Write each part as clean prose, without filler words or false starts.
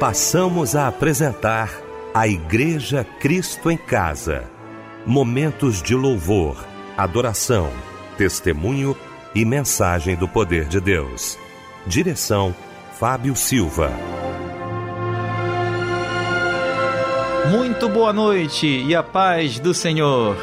Passamos a apresentar a Igreja Cristo em Casa. Momentos de louvor, adoração, testemunho e mensagem do poder de Deus. Direção, Fábio Silva. Muito boa noite e a paz do Senhor.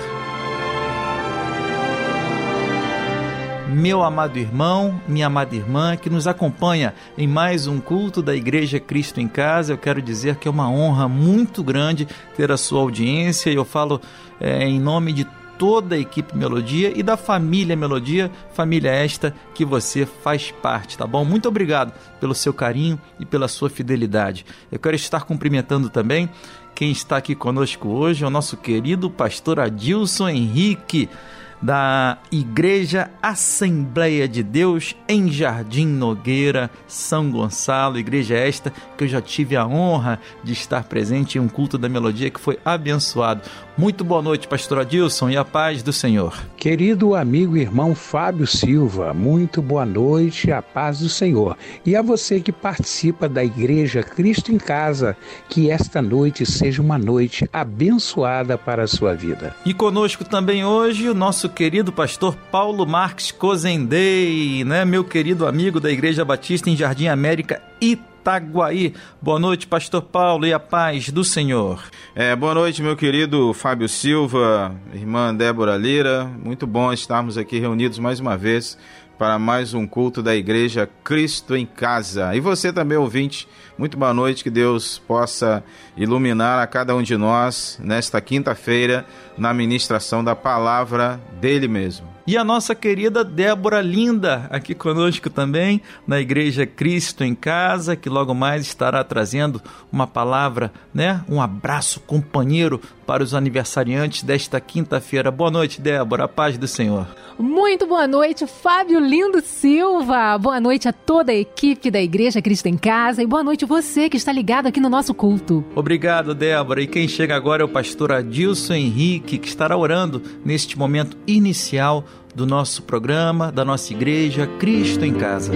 Meu amado irmão, minha amada irmã que nos acompanha em mais um culto da Igreja Cristo em Casa, eu quero dizer que é uma honra muito grande ter a sua audiência, e eu falo em nome de toda a equipe Melodia e da família Melodia, família esta que você faz parte, tá bom? Muito obrigado pelo seu carinho e pela sua fidelidade. Eu quero estar cumprimentando também quem está aqui conosco hoje, é o nosso querido pastor Adilson Henrique, da Igreja Assembleia de Deus em Jardim Nogueira, São Gonçalo, igreja esta que eu já tive a honra de estar presente em um culto da Melodia que foi abençoado. Muito boa noite, pastor Adilson, e a paz do Senhor. Querido amigo e irmão Fábio Silva, muito boa noite, a paz do Senhor. E a você que participa da Igreja Cristo em Casa, que esta noite seja uma noite abençoada para a sua vida. E conosco também hoje o nosso querido pastor Paulo Marques Cozendei, né, meu querido amigo da Igreja Batista em Jardim América, Itaguaí. Boa noite, pastor Paulo, e a paz do Senhor. Boa noite, meu querido Fábio Silva, irmã Débora Lira. Muito bom estarmos aqui reunidos mais uma vez para mais um culto da Igreja Cristo em Casa. E você também, ouvinte, muito boa noite, que Deus possa iluminar a cada um de nós nesta quinta-feira na ministração da palavra dele mesmo. E a nossa querida Débora Linda, aqui conosco também, na Igreja Cristo em Casa, que logo mais estará trazendo uma palavra, né? Um abraço companheiro para os aniversariantes desta quinta-feira. Boa noite, Débora, a paz do Senhor. Muito boa noite, Fábio Lindo Silva. Boa noite a toda a equipe da Igreja Cristo em Casa e boa noite você que está ligado aqui no nosso culto. Obrigado, Débora. E quem chega agora é o pastor Adilson Henrique, que estará orando neste momento inicial do nosso programa, da nossa Igreja Cristo em Casa.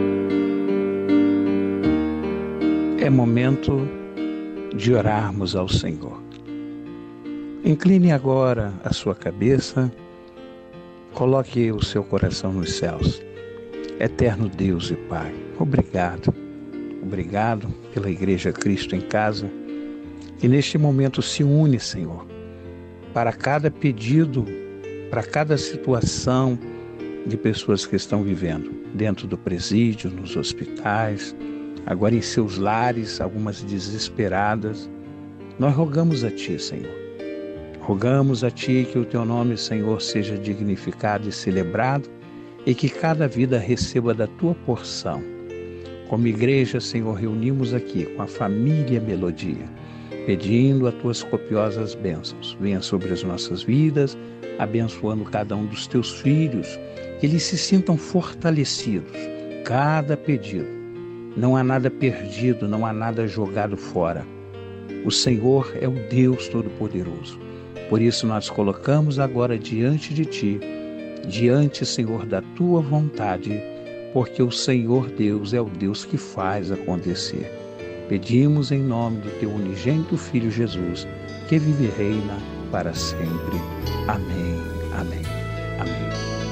É momento de orarmos ao Senhor. Incline agora a sua cabeça, coloque o seu coração nos céus. Eterno Deus e Pai, obrigado pela Igreja Cristo em Casa, que neste momento se une, Senhor, para cada pedido, para cada situação de pessoas que estão vivendo dentro do presídio, nos hospitais, agora em seus lares, algumas desesperadas. Nós rogamos a Ti, Senhor. Rogamos a Ti que o Teu nome, Senhor, seja dignificado e celebrado e que cada vida receba da Tua porção. Como igreja, Senhor, reunimos aqui com a família Melodia, pedindo as Tuas copiosas bênçãos. Venha sobre as nossas vidas, abençoando cada um dos Teus filhos, que eles se sintam fortalecidos. Cada pedido. Não há nada perdido, não há nada jogado fora. O Senhor é o Deus Todo-Poderoso. Por isso nós colocamos agora diante de Ti, diante, Senhor, da Tua vontade, porque o Senhor Deus é o Deus que faz acontecer. Pedimos em nome do Teu unigênito Filho Jesus, que vive e reina para sempre. Amém, amém, amém.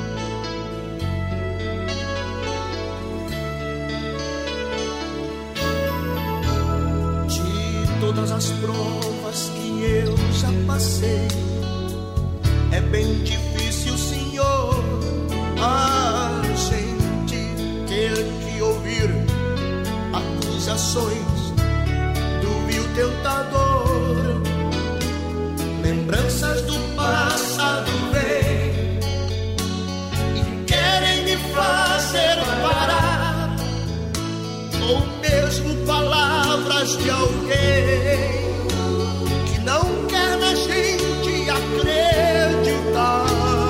De todas as provas que eu já passei, é bem difícil, Senhor, a gente ter que ouvir acusações do vil tentador. Lembranças do passado vêm e querem me fazer parar, ou mesmo palavras de alguém que não quer na gente acreditar.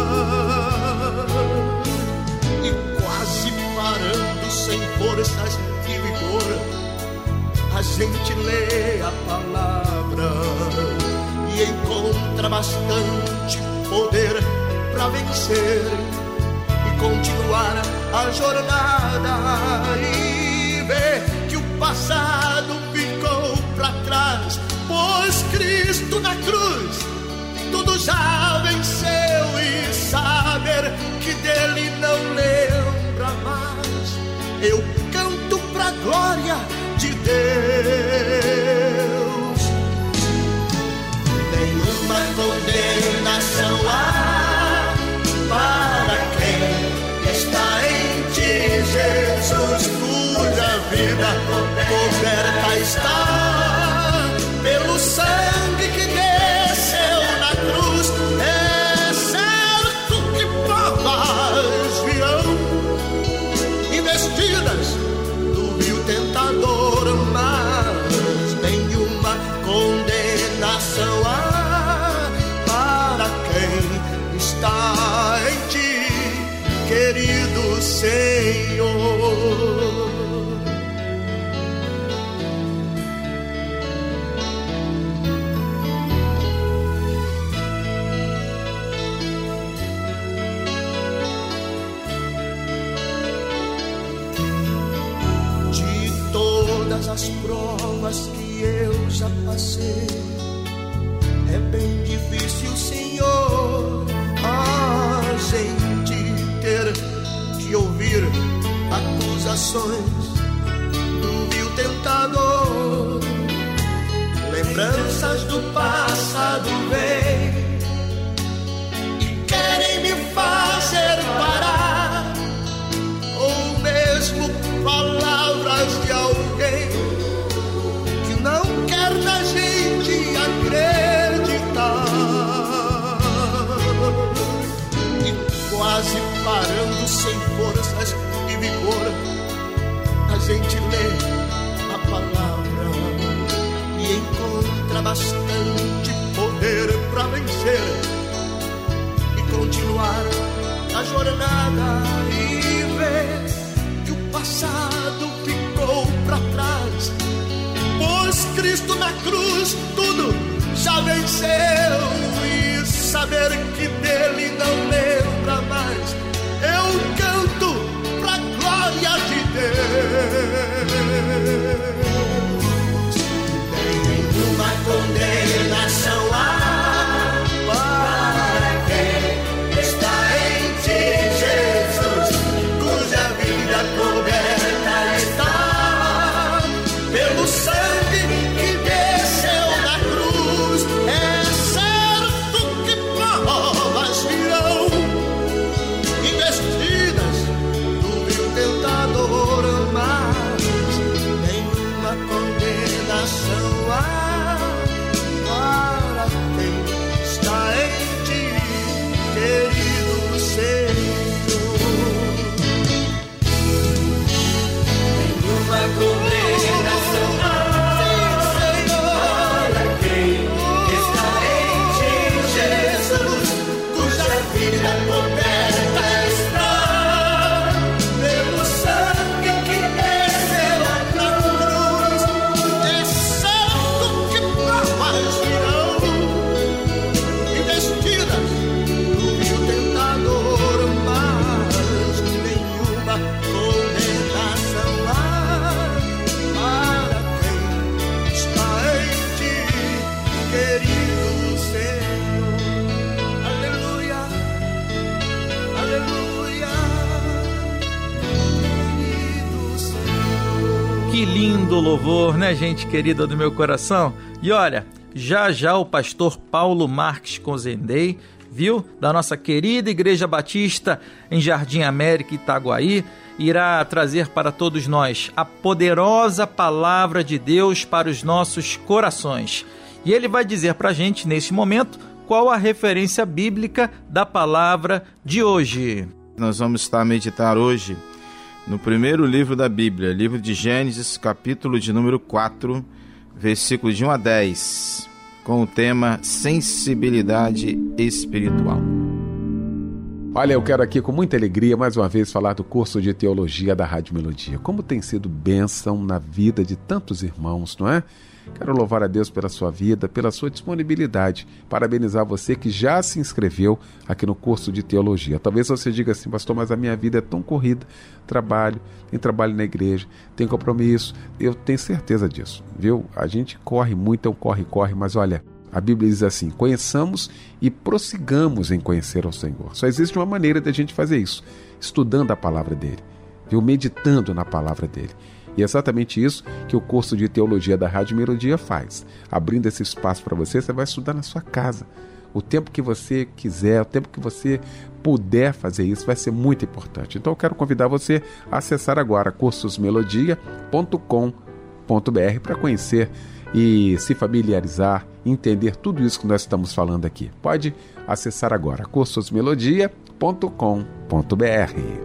E quase parando sem forças e vigor, a gente lê a palavra e encontra bastante poder para vencer e continuar a jornada, e ver que o passado ficou na cruz tudo já venceu e saber que dele não lembra mais. Eu canto pra glória de Deus. Nenhuma condenação há para quem está em ti, Jesus, cuja vida coberta está pelo sangue que desceu na cruz. É certo que provas virão investidas do vil tentador, mas nenhuma condenação há para quem está em ti, querido Senhor. As provas que eu já passei, é bem difícil, Senhor, a gente ter que ouvir acusações do vil tentador. Lembranças do passado vêm e querem me fazer parar, ou mesmo palavras de alguém que não quer na gente acreditar. E quase parando sem forças e vigor, a gente lê a palavra e encontra bastante poder para vencer e continuar a jornada e ver que o passado ficou pra trás, pois Cristo na cruz tudo já venceu e saber que dele não lembra mais. Eu canto pra glória de Deus. Nenhuma condenação há para quem está em ti, Jesus, cuja vida coberta está pelo sangue que desceu na cruz. É certo que provas virão investidas do vil tentador, mas nenhuma condenação há para quem está em ti, querido Senhor. Nenhuma condenação há para quem está em ti, Jesus, cuja vida coberta está pelo sangue que desceu na cruz. É certo que provas virão investidas do vil tentador, mas nenhuma condenação há para quem está em ti, querido Senhor. Aleluia, aleluia, querido Senhor. Que lindo louvor, né, gente querida do meu coração? E olha, já o pastor Paulo Marques Cozendei, viu, da nossa querida Igreja Batista em Jardim América, Itaguaí, irá trazer para todos nós a poderosa palavra de Deus para os nossos corações. E ele vai dizer para a gente, neste momento, qual a referência bíblica da palavra de hoje. Nós vamos estar a meditar hoje no primeiro livro da Bíblia, livro de Gênesis, capítulo de número 4, versículo de 1 a 10, com o tema sensibilidade espiritual. Olha, eu quero aqui com muita alegria mais uma vez falar do curso de teologia da Rádio Melodia. Como tem sido bênção na vida de tantos irmãos, não é? Quero louvar a Deus pela sua vida, pela sua disponibilidade. Parabenizar você que já se inscreveu aqui no curso de teologia. Talvez você diga assim, pastor, mas a minha vida é tão corrida. Tem trabalho na igreja, tem compromisso. Eu tenho certeza disso, viu? A gente corre muito, corre, mas olha, A Bíblia diz assim: conheçamos e prossigamos em conhecer ao Senhor. Só existe uma maneira de a gente fazer isso, estudando a palavra dele, viu? Meditando na palavra dele. E é exatamente isso que o curso de teologia da Rádio Melodia faz. Abrindo esse espaço para você, você vai estudar na sua casa. O tempo que você quiser, o tempo que você puder fazer isso, vai ser muito importante. Então eu quero convidar você a acessar agora cursosmelodia.com.br para conhecer e se familiarizar, entender tudo isso que nós estamos falando aqui. Pode acessar agora cursosmelodia.com.br.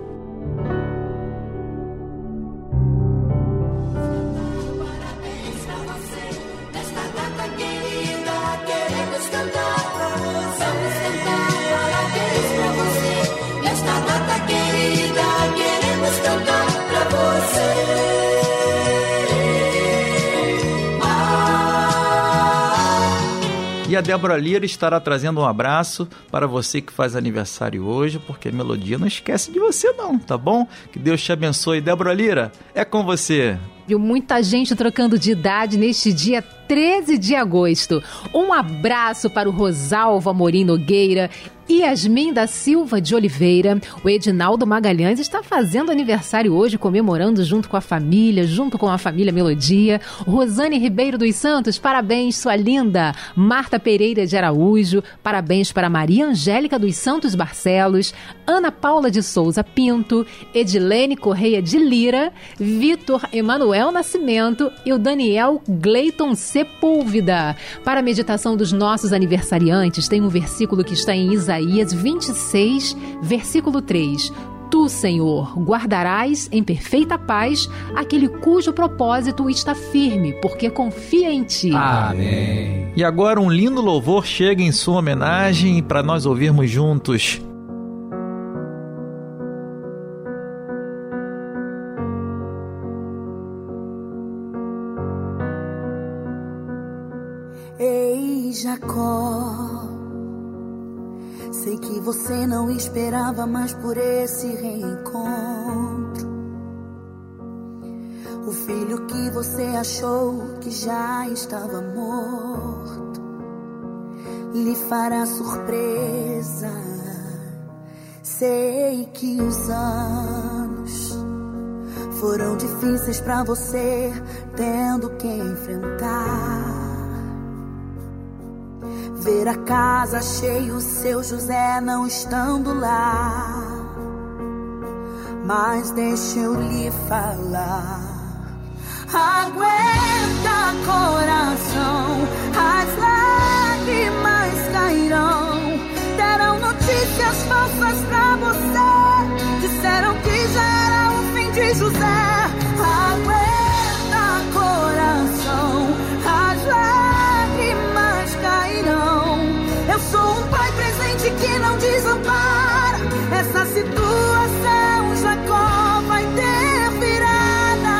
E a Débora Lira estará trazendo um abraço para você que faz aniversário hoje, porque a Melodia não esquece de você não, tá bom? Que Deus te abençoe. Débora Lira, é com você. Viu muita gente trocando de idade neste dia 13 de agosto. Um abraço para o Rosalvo Amorim Nogueira, Yasmin da Silva de Oliveira. O Edinaldo Magalhães está fazendo aniversário hoje, comemorando junto com a família Melodia. Rosane Ribeiro dos Santos, parabéns, sua linda. Marta Pereira de Araújo, parabéns para Maria Angélica dos Santos Barcelos, Ana Paula de Souza Pinto, Edilene Correia de Lira, Vitor Emanuel Nascimento e o Daniel Gleiton Sepúlveda. Para a meditação dos nossos aniversariantes, tem um versículo que está em Isaías 26, versículo 3. Tu, Senhor, guardarás em perfeita paz aquele cujo propósito está firme, porque confia em Ti. Amém. E agora um lindo louvor chega em sua homenagem para nós ouvirmos juntos. Ei, Jacó, sei que você não esperava mais por esse reencontro. O filho que você achou que já estava morto lhe fará surpresa. Sei que os anos foram difíceis pra você, tendo que enfrentar. Ver a casa cheia, o seu José não estando lá. Mas deixa eu lhe falar. Aguenta, coração, as lágrimas cairão. Deram notícias falsas pra você, disseram que já era o fim de José. Aguenta, coração, as lágrimas cairão. Eu sou um pai presente que não desampara. Essa situação Jacó vai ter virada.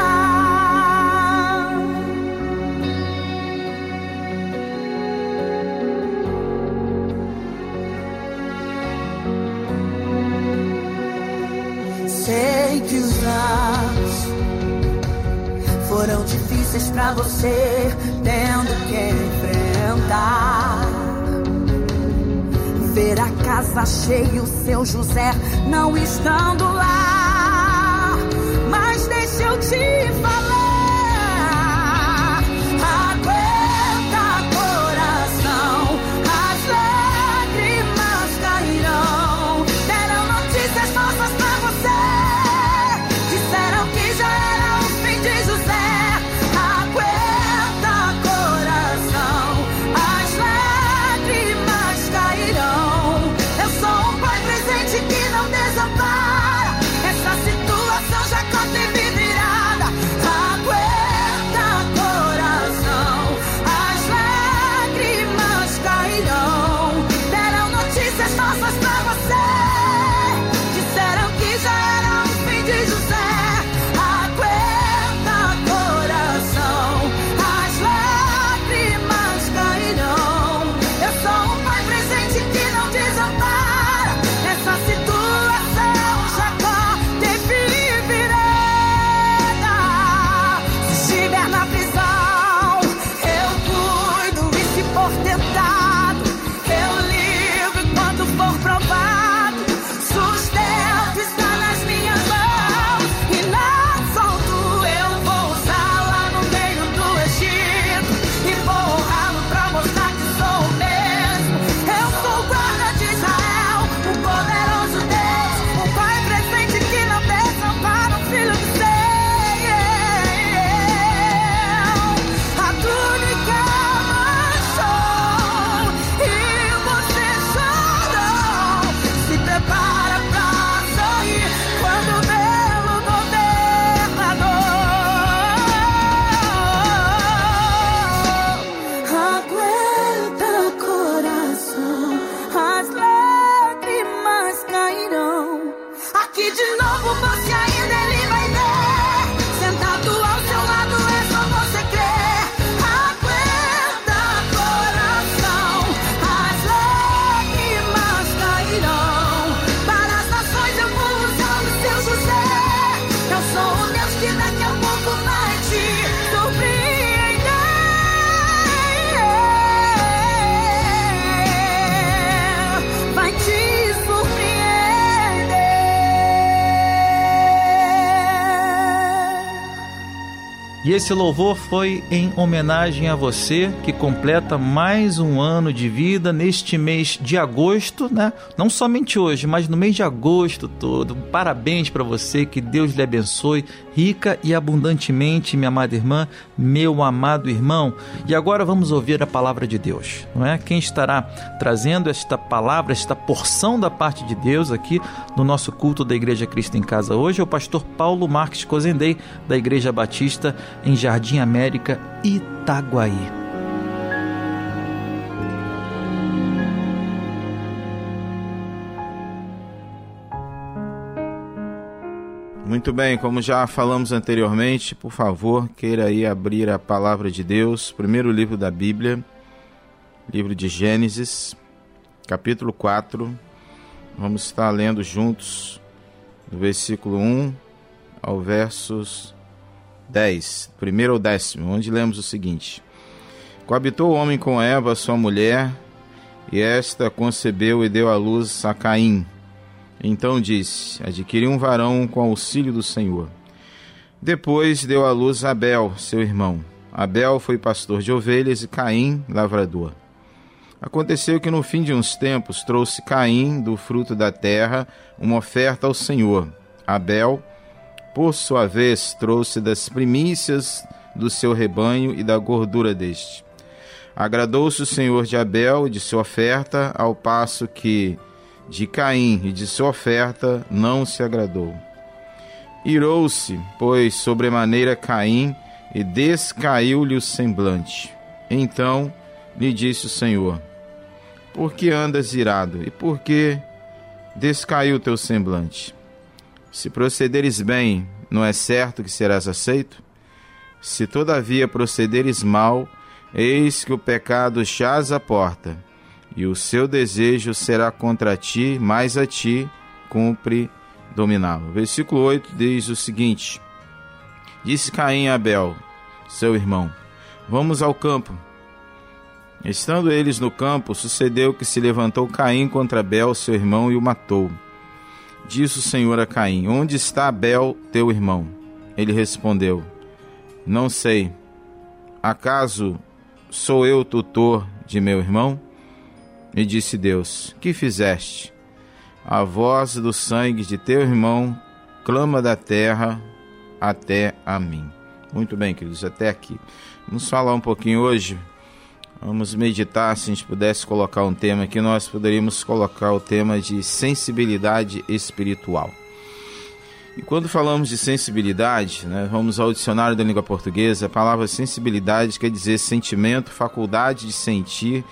Sei que os anos foram difíceis pra você, tendo que enfrentar. Ver a casa cheia, o seu José não estando lá. Mas deixa eu te falar. Aguenta, coração, as lágrimas cairão. Deram notícias falsas pra você, disseram que já era o fim de José. Aguenta, coração, as lágrimas cairão. Eu sou um pai presente que não desampara. Essa situação já teve virada. Aguenta, coração, as lágrimas cairão. Deram notícias falsas pra você, disseram que já era o fim de José. Aguenta, coração, as lágrimas cairão. Eu sou um pai presente que não desampara. Essa situação que de novo você ainda ele vai ver. Sentado ao seu lado é só você crer. Aguenta, coração, as lágrimas cairão. Para as nações eu vou usar o seu José. Eu sou o Deus que daqui a pouco vai te surpreender. Vai te surpreender. E esse louvor foi em homenagem a você que completa mais um ano de vida neste mês de agosto, né? Não somente hoje, mas no mês de agosto todo. Parabéns para você, que Deus lhe abençoe rica e abundantemente, minha amada irmã, meu amado irmão. E agora vamos ouvir a palavra de Deus, não é? Quem estará trazendo esta palavra, esta porção da parte de Deus aqui no nosso culto da Igreja Cristo em Casa hoje é o pastor Paulo Marques Cozendei, da Igreja Batista em Jardim América, Itaguaí. Muito bem, como já falamos anteriormente, por favor, queira aí abrir a palavra de Deus, primeiro livro da Bíblia, livro de Gênesis, capítulo 4. Vamos estar lendo juntos do versículo 1 ao versos 10, primeiro ao 10º, onde lemos o seguinte: Coabitou o homem com Eva, sua mulher, e esta concebeu e deu à luz a Caim. Então disse: adquiri um varão com auxílio do Senhor. Depois deu à luz a Abel, seu irmão. Abel foi pastor de ovelhas e Caim lavrador. Aconteceu que no fim de uns tempos trouxe Caim do fruto da terra uma oferta ao Senhor. Abel, por sua vez, trouxe das primícias do seu rebanho e da gordura deste. Agradou-se o Senhor de Abel e de sua oferta, ao passo que de Caim e de sua oferta não se agradou. Irou-se, pois, sobremaneira Caim, e descaiu-lhe o semblante. Então lhe disse o Senhor: por que andas irado, e por que descaiu teu semblante? Se procederes bem, não é certo que serás aceito? Se todavia procederes mal, eis que o pecado jaz à porta, e o seu desejo será contra ti, mas a ti cumpre dominá-lo. Versículo 8 diz o seguinte: disse Caim a Abel, seu irmão: vamos ao campo. Estando eles no campo, sucedeu que se levantou Caim contra Abel, seu irmão, e o matou. Disse o Senhor a Caim: onde está Abel, teu irmão? Ele respondeu: não sei. Acaso sou eu tutor de meu irmão? E disse Deus: que fizeste? A voz do sangue de teu irmão clama da terra até a mim. Muito bem, queridos, até aqui. Vamos falar um pouquinho hoje. Vamos meditar. Se a gente pudesse colocar um tema aqui, nós poderíamos colocar o tema de sensibilidade espiritual. E quando falamos de sensibilidade, né, vamos ao dicionário da língua portuguesa. A palavra sensibilidade quer dizer sentimento, faculdade de sentir,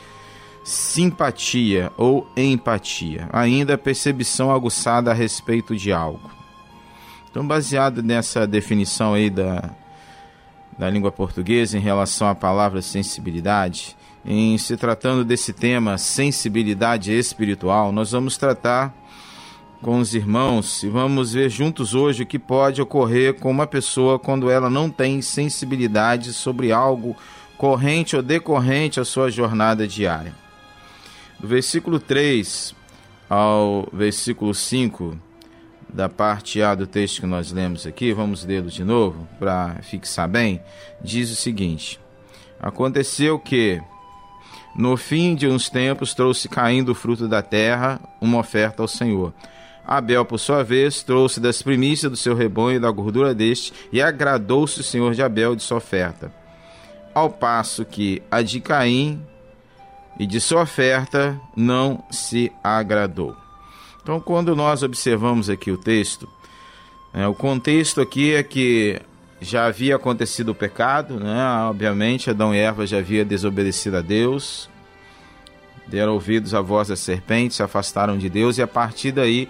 simpatia ou empatia, ainda percepção aguçada a respeito de algo. Então, baseado nessa definição aí da língua portuguesa em relação à palavra sensibilidade, em se tratando desse tema sensibilidade espiritual, nós vamos tratar com os irmãos e vamos ver juntos hoje o que pode ocorrer com uma pessoa quando ela não tem sensibilidade sobre algo corrente ou decorrente à sua jornada diária. Do versículo 3 ao versículo 5 da parte A do texto que nós lemos aqui, vamos lê-lo de novo para fixar bem, diz o seguinte: aconteceu que no fim de uns tempos trouxe Caim do fruto da terra uma oferta ao Senhor. Abel, por sua vez, trouxe das primícias do seu rebanho e da gordura deste, e agradou-se o Senhor de Abel de sua oferta, ao passo que a de Caim e de sua oferta não se agradou. Então, quando nós observamos aqui o texto, o contexto aqui é que já havia acontecido o pecado, né? Obviamente Adão e Eva já haviam desobedecido a Deus, deram ouvidos à voz da serpente, se afastaram de Deus, e a partir daí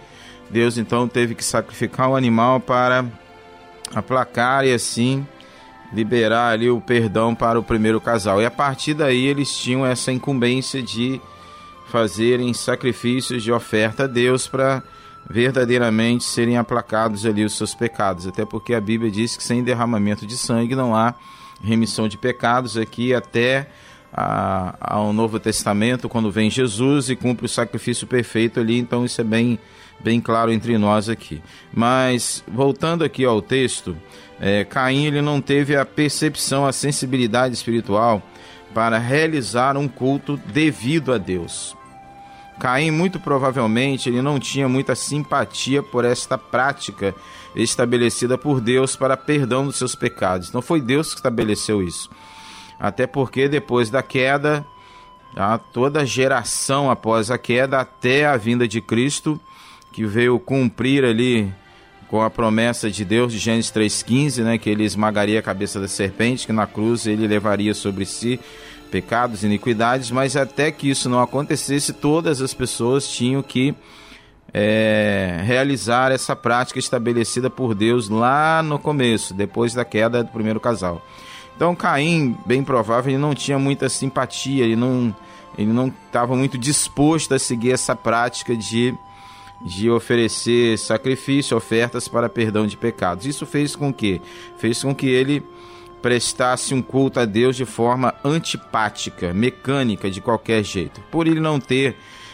Deus então teve que sacrificar um animal para aplacar e assim liberar ali o perdão para o primeiro casal. E a partir daí eles tinham essa incumbência de fazerem sacrifícios de oferta a Deus para verdadeiramente serem aplacados ali os seus pecados. Até porque a Bíblia diz que sem derramamento de sangue não há remissão de pecados aqui até ao Novo Testamento, quando vem Jesus e cumpre o sacrifício perfeito ali. Então isso é bem claro entre nós aqui. Mas voltando aqui ao texto, Caim ele não teve a percepção, a sensibilidade espiritual para realizar um culto devido a Deus. Caim muito provavelmente ele não tinha muita simpatia por esta prática estabelecida por Deus para perdão dos seus pecados. Não foi Deus que estabeleceu isso. Até porque depois da queda, toda geração após a queda até a vinda de Cristo, que veio cumprir ali com a promessa de Deus de Gênesis 3,15, né, que ele esmagaria a cabeça da serpente, que na cruz ele levaria sobre si pecados e iniquidades, mas até que isso não acontecesse, todas as pessoas tinham que realizar essa prática estabelecida por Deus lá no começo, depois da queda do primeiro casal. Então Caim, bem provável, ele não tinha muita simpatia, ele não estava muito disposto a seguir essa prática de oferecer sacrifício, ofertas para perdão de pecados. Isso fez com que ele prestasse um culto a Deus de forma antipática, mecânica, de qualquer jeito. Por ele não ter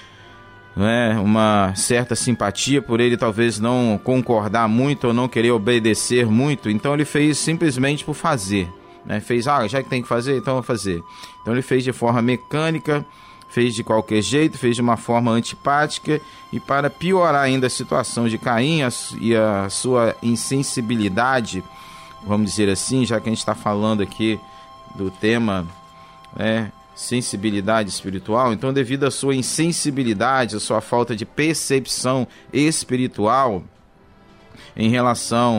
uma certa simpatia, por ele talvez não concordar muito ou não querer obedecer muito, então ele fez simplesmente por fazer. Fez, já que tem que fazer, então vou fazer. Então ele fez de forma mecânica, fez de qualquer jeito, fez de uma forma antipática, e para piorar ainda a situação de Caim e a sua insensibilidade, vamos dizer assim, já que a gente está falando aqui do tema sensibilidade espiritual, então devido à sua insensibilidade, à sua falta de percepção espiritual em relação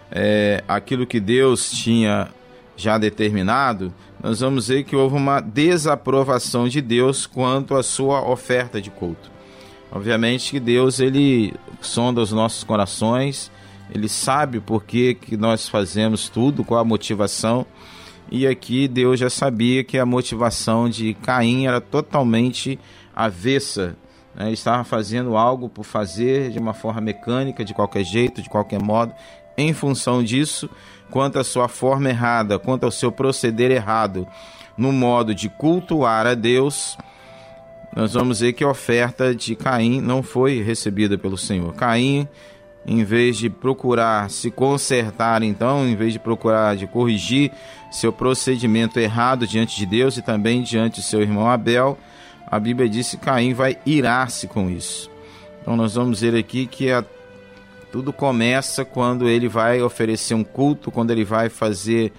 àquilo que Deus tinha já determinado, nós vamos ver que houve uma desaprovação de Deus quanto à sua oferta de culto. Obviamente que Deus, ele sonda os nossos corações, ele sabe por que nós fazemos tudo, qual a motivação, e aqui Deus já sabia que a motivação de Caim era totalmente avessa, Ele estava fazendo algo por fazer de uma forma mecânica, de qualquer jeito, de qualquer modo. Em função disso, quanto à sua forma errada, quanto ao seu proceder errado no modo de cultuar a Deus, nós vamos ver que a oferta de Caim não foi recebida pelo Senhor. Caim, em vez de procurar se consertar, então, em vez de procurar de corrigir seu procedimento errado diante de Deus e também diante de seu irmão Abel, a Bíblia diz que Caim vai irar-se com isso. Então nós vamos ver aqui que tudo começa quando ele vai oferecer um culto, quando ele vai fazer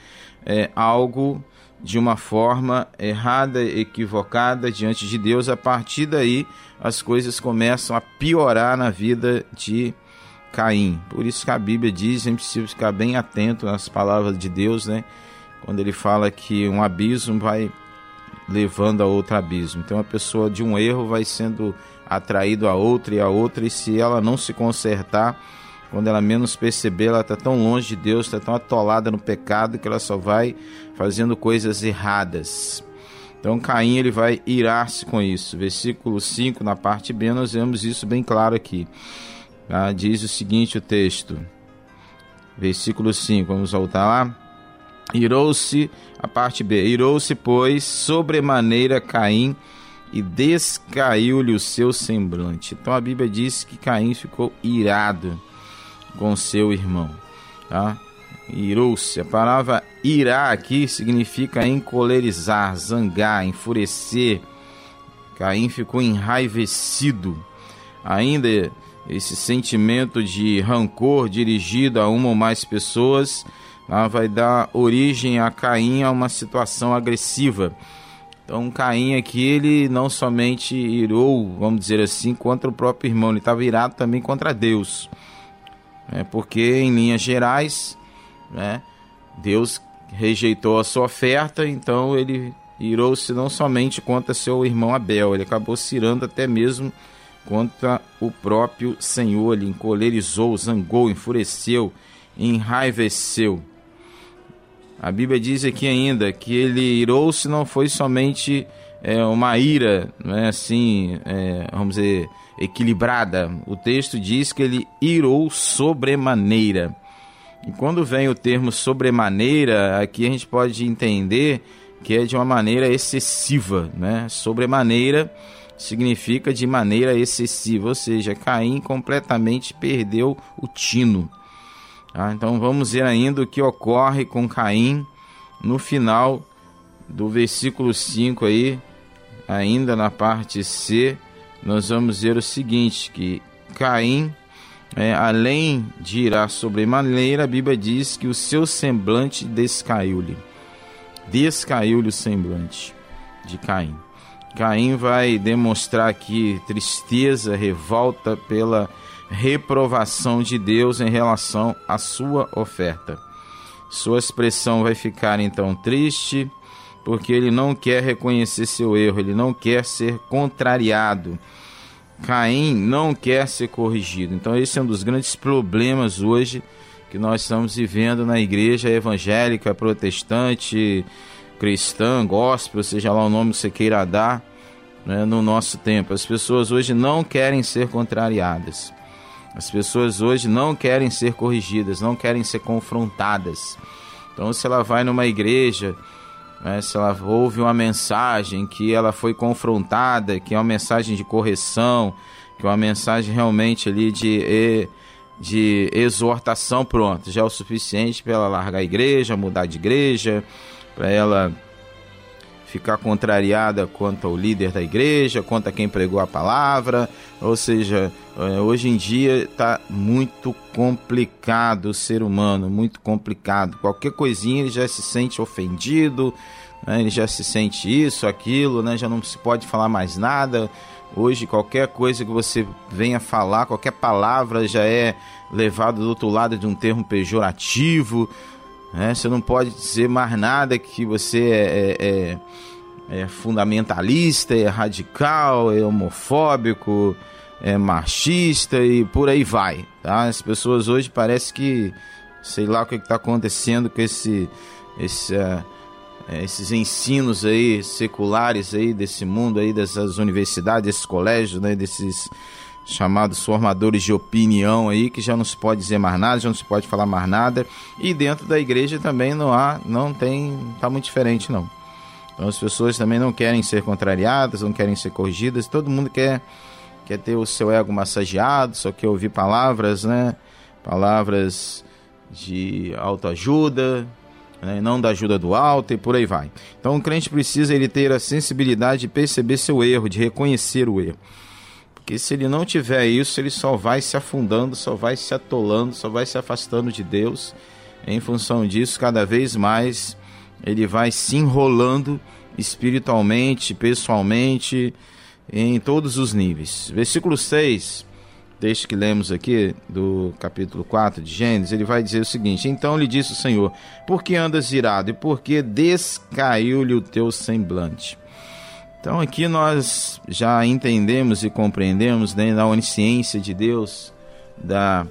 algo de uma forma errada, equivocada diante de Deus. A partir daí as coisas começam a piorar na vida de Caim. Por isso que a Bíblia diz, a gente precisa ficar bem atento às palavras de Deus, quando ele fala que um abismo vai levando a outro abismo. Então a pessoa de um erro vai sendo atraído a outra, e se ela não se consertar, quando ela menos perceber, ela está tão longe de Deus, está tão atolada no pecado, que ela só vai fazendo coisas erradas. Então Caim, ele vai irar-se com isso. Versículo 5, na parte B, nós vemos isso bem claro aqui. Diz o seguinte o texto, versículo 5, vamos voltar lá. Irou-se, a parte B, irou-se, pois, sobremaneira Caim, e descaiu-lhe o seu semblante. Então a Bíblia diz que Caim ficou irado com seu irmão. Irou-se, a palavra irar aqui significa encolerizar, zangar, enfurecer. Caim ficou enraivecido. Ainda esse sentimento de rancor dirigido a uma ou mais pessoas vai dar origem a Caim a uma situação agressiva. Então Caim aqui, ele não somente irou, vamos dizer assim, contra o próprio irmão, ele estava irado também contra Deus. Porque em linhas gerais, Deus rejeitou a sua oferta, então ele irou-se não somente contra seu irmão Abel, ele acabou se irando até mesmo contra o próprio Senhor. Ele encolerizou, zangou, enfureceu, enraiveceu. A Bíblia diz aqui ainda que ele irou-se, não foi somente uma ira, não é assim, vamos dizer, equilibrada. O texto diz que ele irou sobremaneira. E quando vem o termo sobremaneira, aqui a gente pode entender que é de uma maneira excessiva, né? Sobremaneira significa de maneira excessiva, ou seja, Caim completamente perdeu o tino. Então vamos ver ainda o que ocorre com Caim no final do versículo 5 aí, ainda na parte C, nós vamos ver o seguinte, que Caim, além de irar sobremaneira, a Bíblia diz que o seu semblante descaiu-lhe. Descaiu-lhe o semblante de Caim. Caim vai demonstrar aqui tristeza, revolta pela reprovação de Deus em relação à sua oferta. Sua expressão vai ficar então triste, porque ele não quer reconhecer seu erro, ele não quer ser contrariado. Caim não quer ser corrigido. Então esse é um dos grandes problemas hoje que nós estamos vivendo na igreja evangélica, protestante, cristã, gospel, seja lá o nome que você queira dar, né, no nosso tempo. As pessoas hoje não querem ser contrariadas. As pessoas hoje não querem ser corrigidas, não querem ser confrontadas. Então se ela vai numa igreja, se ela ouve uma mensagem que ela foi confrontada, que é uma mensagem de correção, que é uma mensagem realmente ali de exortação, pronto, já é o suficiente para ela largar a igreja, mudar de igreja, para ela ficar contrariada quanto ao líder da igreja, quanto a quem pregou a palavra. Ou seja, hoje em dia está muito complicado o ser humano, muito complicado. Qualquer coisinha ele já se sente ofendido, né? Ele já se sente isso, aquilo, né? Já não se pode falar mais nada. Hoje qualquer coisa que você venha falar, qualquer palavra já é levado do outro lado de um termo pejorativo, né? Você não pode dizer mais nada que você é fundamentalista, é radical, é homofóbico, é machista e por aí vai, tá? As pessoas hoje parece que, sei lá o que está acontecendo com esses ensinos aí seculares aí desse mundo aí, dessas universidades, desses colégios, né, desses chamados formadores de opinião aí, que já não se pode dizer mais nada, já não se pode falar mais nada. E dentro da igreja também tá muito diferente não. Então as pessoas também não querem ser contrariadas, não querem ser corrigidas, todo mundo quer ter o seu ego massageado, só quer ouvir palavras, né? Palavras de autoajuda, né? Não da ajuda do alto e por aí vai. Então o crente precisa ele ter a sensibilidade de perceber seu erro, de reconhecer o erro. Porque se ele não tiver isso, ele só vai se afundando, só vai se atolando, só vai se afastando de Deus. Em função disso, cada vez mais ele vai se enrolando espiritualmente, pessoalmente, em todos os níveis. Versículo 6, texto que lemos aqui do capítulo 4 de Gênesis, ele vai dizer o seguinte: então lhe disse o Senhor, por que andas irado e por que descaiu-lhe o teu semblante? Então aqui nós já entendemos e compreendemos, né, da onisciência de Deus, da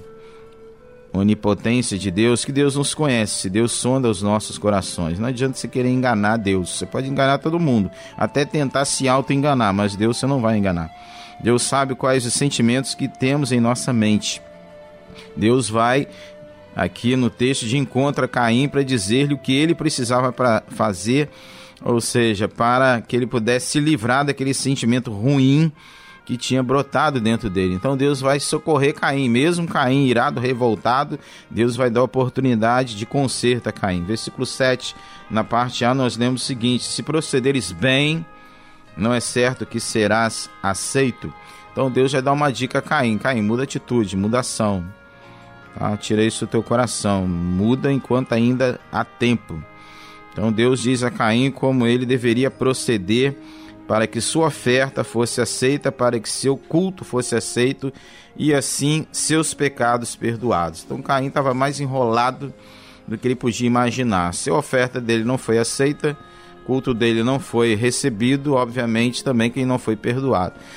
onipotência de Deus, que Deus nos conhece, Deus sonda os nossos corações. Não adianta você querer enganar Deus, você pode enganar todo mundo, até tentar se auto-enganar, mas Deus você não vai enganar. Deus sabe quais os sentimentos que temos em nossa mente. Deus vai aqui no texto de encontro a Caim para dizer-lhe o que ele precisava para fazer, ou seja, para que ele pudesse se livrar daquele sentimento ruim que tinha brotado dentro dele. Então Deus vai socorrer Caim, mesmo Caim irado, revoltado, Deus vai dar oportunidade de conserto a Caim. Versículo 7, na parte A, nós lemos o seguinte: se procederes bem, não é certo que serás aceito. Então Deus já dá uma dica a Caim: Caim, muda atitude, muda ação, tá? Tira isso do teu coração, muda enquanto ainda há tempo. Então Deus diz a Caim como ele deveria proceder para que sua oferta fosse aceita, para que seu culto fosse aceito e assim seus pecados perdoados. Então Caim estava mais enrolado do que ele podia imaginar. Se a oferta dele não foi aceita, o culto dele não foi recebido, obviamente também que ele não foi perdoado.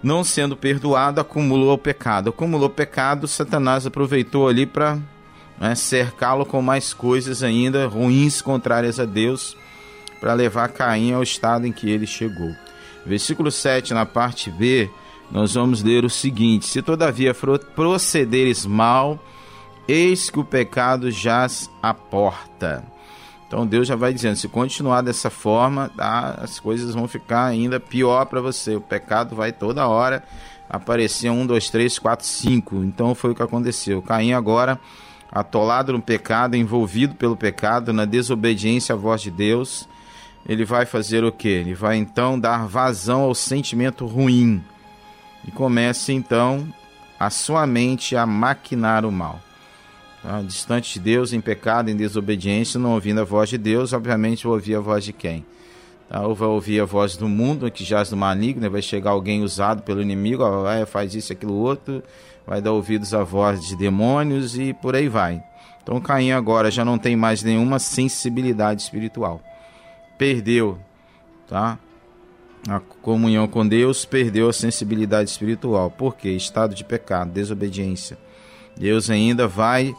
não sendo perdoado, acumulou o pecado. Acumulou pecado, Satanás aproveitou ali para cercá-lo com mais coisas ainda ruins, contrárias a Deus, para levar Caim ao estado em que ele chegou. Versículo 7, na parte B, nós vamos ler o seguinte: se todavia procederes mal, eis que o pecado jaz à porta. Então Deus já vai dizendo, se continuar dessa forma, as coisas vão ficar ainda pior para você. O pecado vai toda hora aparecer 1, 2, 3, 4, 5. Então foi o que aconteceu. Caim agora, atolado no pecado, envolvido pelo pecado, na desobediência à voz de Deus, ele vai fazer o quê? Ele vai então dar vazão ao sentimento ruim. E começa então a sua mente a maquinar o mal. Distante de Deus, em pecado, em desobediência, não ouvindo a voz de Deus, obviamente vai ouvir a voz de quem? Ou vai ouvir a voz do mundo, que jaz do maligno, vai chegar alguém usado pelo inimigo, faz isso, aquilo, outro, vai dar ouvidos à voz de demônios e por aí vai. Então Caim agora já não tem mais nenhuma sensibilidade espiritual. Perdeu, a comunhão com Deus, perdeu a sensibilidade espiritual. Por quê? Estado de pecado, desobediência. Deus ainda vai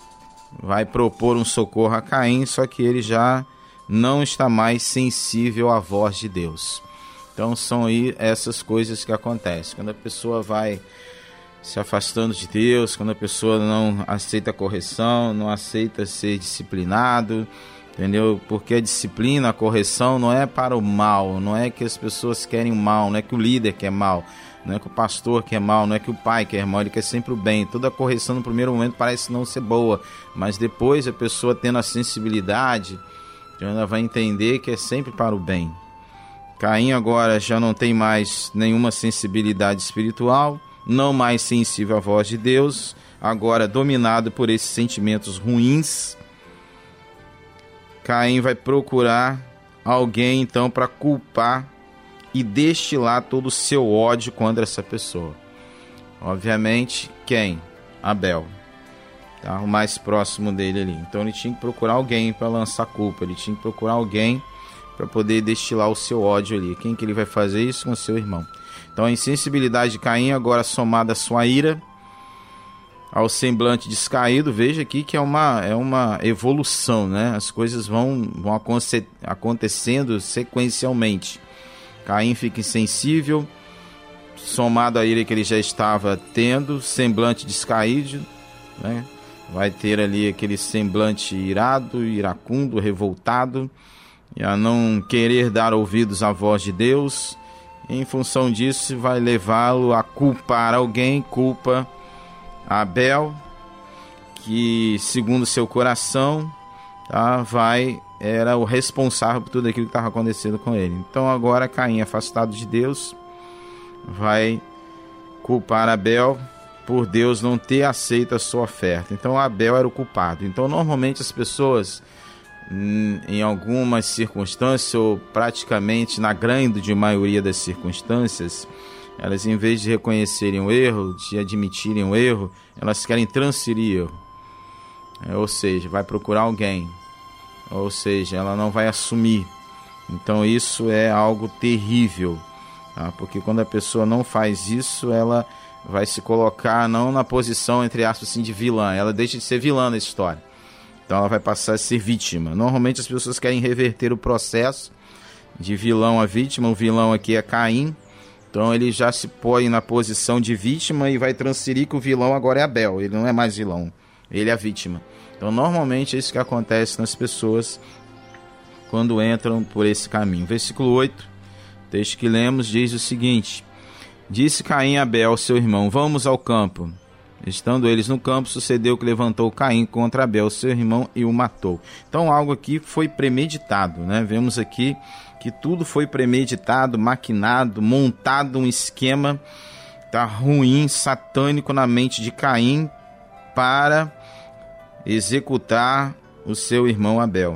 propor um socorro a Caim, só que ele já não está mais sensível à voz de Deus. Então são aí essas coisas que acontecem. Quando a pessoa vai se afastando de Deus, quando a pessoa não aceita a correção, não aceita ser disciplinado, entendeu? Porque a disciplina, a correção não é para o mal, não é que as pessoas querem o mal, não é que o líder quer mal, não é que o pastor quer mal, não é que o pai quer mal, ele quer sempre o bem. Toda a correção no primeiro momento parece não ser boa, mas depois a pessoa tendo a sensibilidade, ela vai entender que é sempre para o bem. Caim agora já não tem mais nenhuma sensibilidade espiritual, não mais sensível à voz de Deus, agora dominado por esses sentimentos ruins. Caim vai procurar alguém então para culpar e destilar todo o seu ódio contra essa pessoa. Obviamente, quem? Abel. O mais próximo dele ali. Então ele tinha que procurar alguém para lançar culpa, ele tinha que procurar alguém para poder destilar o seu ódio ali. Quem que ele vai fazer isso? Com o seu irmão. Então a insensibilidade de Caim agora somada à sua ira, ao semblante descaído, veja aqui que é uma evolução, né? As coisas vão acontecendo sequencialmente. Caim fica insensível, somado à ira que ele já estava tendo, semblante descaído, né? Vai ter ali aquele semblante irado, iracundo, revoltado, e a não querer dar ouvidos à voz de Deus. E, em função disso, vai levá-lo a culpar alguém, culpa Abel, que segundo seu coração era o responsável por tudo aquilo que estava acontecendo com ele. Então agora Caim, afastado de Deus, vai culpar Abel por Deus não ter aceito a sua oferta. Então Abel era o culpado. Então normalmente as pessoas, em algumas circunstâncias, ou praticamente na grande maioria das circunstâncias, elas, em vez de reconhecerem o erro, de admitirem o erro, elas querem transferir erro. Ou seja, vai procurar alguém. Ou seja, ela não vai assumir. Então isso é algo terrível, porque quando a pessoa não faz isso, ela vai se colocar não na posição, entre aspas, assim, de vilã. Ela deixa de ser vilã na história. Então ela vai passar a ser vítima. Normalmente as pessoas querem reverter o processo de vilão a vítima. O vilão aqui é Caim. Então ele já se põe na posição de vítima e vai transferir que o vilão agora é Abel. Ele não é mais vilão, ele é a vítima. Então normalmente é isso que acontece nas pessoas quando entram por esse caminho. Versículo 8, texto que lemos, diz o seguinte: disse Caim a Abel, seu irmão, vamos ao campo. Estando eles no campo, sucedeu que levantou Caim contra Abel, seu irmão, e o matou. Então algo aqui foi premeditado, né? Vemos aqui que tudo foi premeditado, maquinado, montado um esquema ruim, satânico na mente de Caim para executar o seu irmão Abel,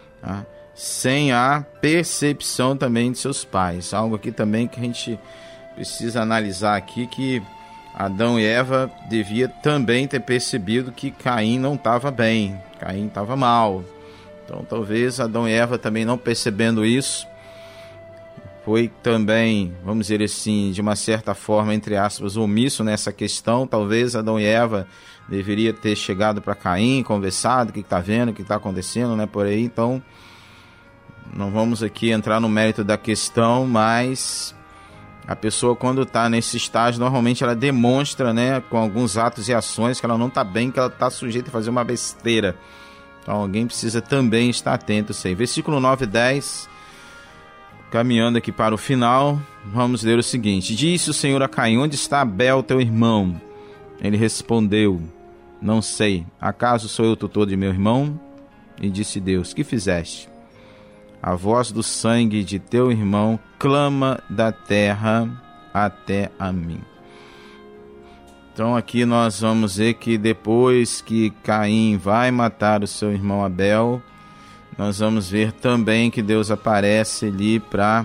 sem a percepção também de seus pais. Algo aqui também que a gente precisa analisar aqui, que Adão e Eva devia também ter percebido que Caim não estava bem, Caim estava mal. Então talvez Adão e Eva também não percebendo isso, foi também, vamos dizer assim, de uma certa forma, entre aspas, omisso nessa questão. Talvez Adão e Eva deveria ter chegado para Caim, conversado, o que está vendo, o que está acontecendo, né, por aí. Então, não vamos aqui entrar no mérito da questão, mas a pessoa, quando está nesse estágio, normalmente ela demonstra, né, com alguns atos e ações, que ela não está bem, que ela está sujeita a fazer uma besteira. Então, alguém precisa também estar atento a isso aí. Versículo 9 e 10, caminhando aqui para o final, vamos ler o seguinte: Disse o Senhor a Caim: Onde está Abel, teu irmão? Ele respondeu: Não sei. Acaso sou eu tutor de meu irmão? E disse Deus: Que fizeste? A voz do sangue de teu irmão clama da terra até a mim. Então aqui nós vamos ver que depois que Caim vai matar o seu irmão Abel, nós vamos ver também que Deus aparece ali para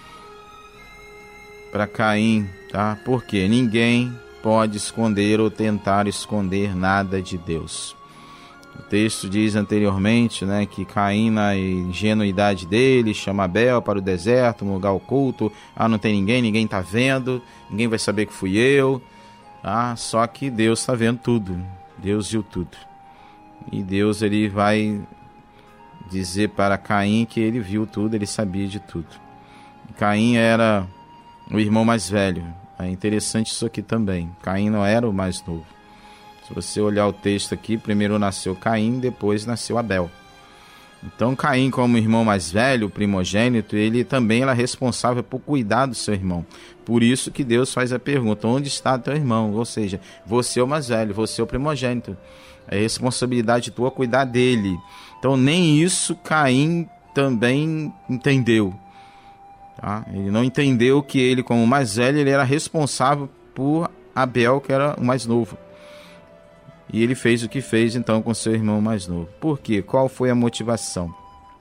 Caim, tá? Porque ninguém pode esconder ou tentar esconder nada de Deus. O texto diz anteriormente, né, que Caim, na ingenuidade dele, chama Abel para o deserto, um lugar oculto. Não tem ninguém está vendo, ninguém vai saber que fui eu. Só que Deus está vendo tudo, Deus viu tudo. E Deus, ele vai dizer para Caim que ele viu tudo, ele sabia de tudo. Caim era o irmão mais velho. É interessante isso aqui também. Caim não era o mais novo. Se você olhar o texto aqui, primeiro nasceu Caim, depois nasceu Abel. Então Caim, como irmão mais velho, primogênito, ele também era responsável por cuidar do seu irmão. Por isso que Deus faz a pergunta: onde está teu irmão? Ou seja, você é o mais velho, você é o primogênito. É responsabilidade tua cuidar dele. Então nem isso Caim também entendeu. Tá? Ele não entendeu que ele, como mais velho, ele era responsável por Abel, que era o mais novo. E ele fez o que fez, então, com seu irmão mais novo. Por quê? Qual foi a motivação?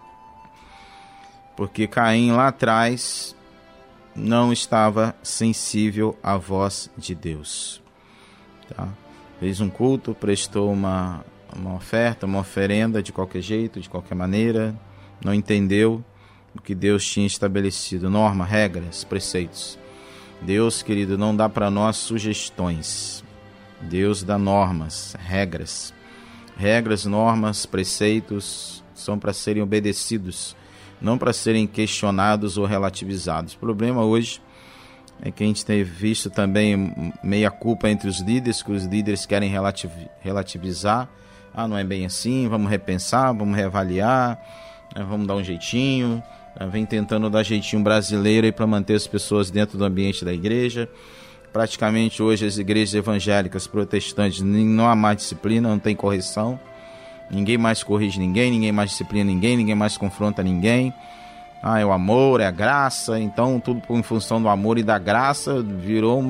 Porque Caim, lá atrás, não estava sensível à voz de Deus. Tá? Fez um culto, prestou uma oferta, uma oferenda de qualquer jeito, de qualquer maneira. Não entendeu o que Deus tinha estabelecido. Norma, regras, preceitos. Deus, querido, não dá para nós sugestões. Deus dá normas, regras. Regras, normas, preceitos são para serem obedecidos, não para serem questionados ou relativizados. O problema hoje é que a gente tem visto também meia culpa entre os líderes, que os líderes querem relativizar. Não é bem assim, vamos repensar, vamos reavaliar, vamos dar um jeitinho. Vem tentando dar jeitinho brasileiro para manter as pessoas dentro do ambiente da igreja. Praticamente hoje as igrejas evangélicas protestantes não há mais disciplina, não tem correção. Ninguém mais corrige ninguém mais disciplina ninguém mais confronta ninguém. É o amor, é a graça. Então tudo em função do amor e da graça virou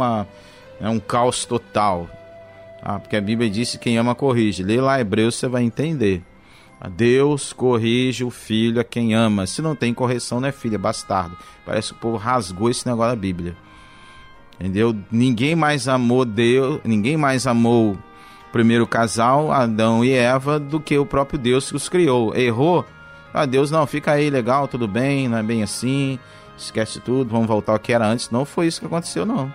um caos total. Porque a Bíblia disse que quem ama corrige. Lê lá Hebreus, você vai entender. Deus corrige o filho a quem ama. Se não tem correção, não é filho, é bastardo. Parece que o povo rasgou esse negócio da Bíblia. Entendeu? Ninguém mais amou Deus, ninguém mais amou o primeiro casal, Adão e Eva, do que o próprio Deus que os criou. Errou? Deus, não, fica aí, legal, tudo bem, não é bem assim, esquece tudo, vamos voltar ao que era antes. Não foi isso que aconteceu, não.